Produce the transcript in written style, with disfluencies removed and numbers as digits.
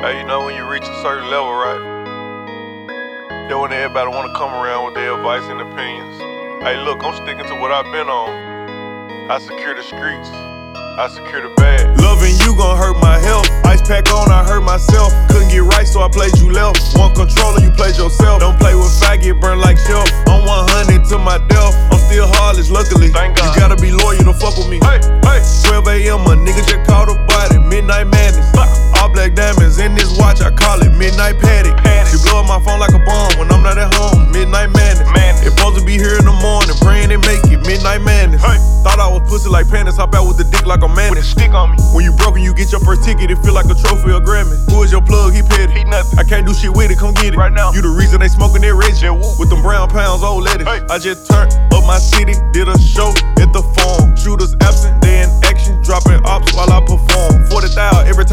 Hey, you know when you reach a certain level, right? Then when everybody wanna come around with their advice and opinions. Hey, look, I'm sticking to what I've been on. I secure the streets. I secure the bag. Loving you gon' hurt my health. Ice pack on, I hurt myself. Couldn't get right, so I played you left. One controller, you played yourself. Don't play with fire, get burned like shelf. I'm 100 to my death. I'm still heartless, luckily. Thank God. You gotta be loyal to fuck with me. Hey, hey. 12 a.m., a nigga just caught a body. Midnight madness. All black diamonds in this watch, I call it midnight paddock. She blow up my phone like a bomb when I'm not at home. Midnight madness. It's supposed to be here in the morning, praying they make it. Midnight madness. Hey. Thought I was pussy like pandas, hop out with the dick like a man. Put a stick on me. When you broken, you get your first ticket, it feel like a trophy or Grammy. Who is your plug? He petty. He nothing. I can't do shit with it, come get it. Right now. You the reason they smoking that Reggie. Yeah, woo. With them brown pounds, old lettuce. Hey. I just turned up my city, did a show at the farm. Shooters absent, they in action, dropping ops while I perform. 40,000 every time.